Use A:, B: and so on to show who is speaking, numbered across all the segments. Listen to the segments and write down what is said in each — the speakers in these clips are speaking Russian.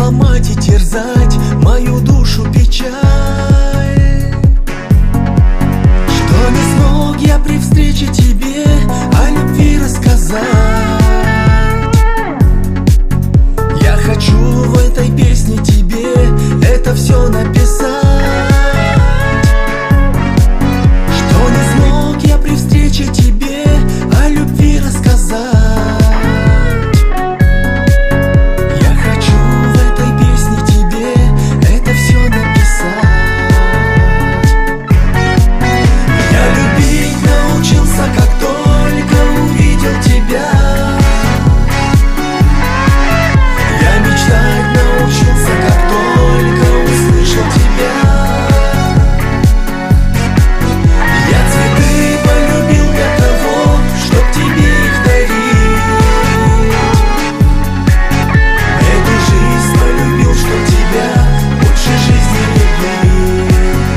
A: ломать и терзать мою душу печаль. Что не смог я при встрече тебе о любви рассказать. Я хочу в этой песне тебе это все написать. Что не смог я при встрече тебе о любви рассказать. Я хочу в этой песне тебе это все написать. Я любить научился, как только увидел тебя. Я мечтать научился, как только услышал тебя. Я цветы полюбил для того, чтоб тебе их дарить. Эту жизнь полюбил, чтоб тебя больше жизни любить.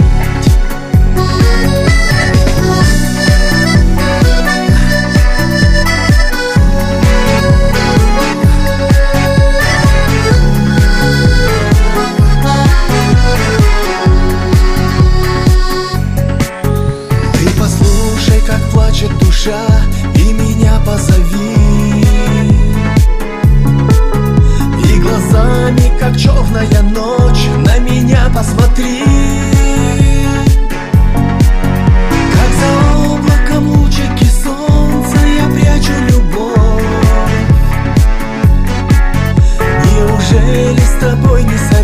A: Ты послушай, как плачет душа, и меня позови. И глазами, как черная ночь, на меня посмотри. Как за облаком лучики солнца я прячу любовь. Неужели с тобой не сойдет?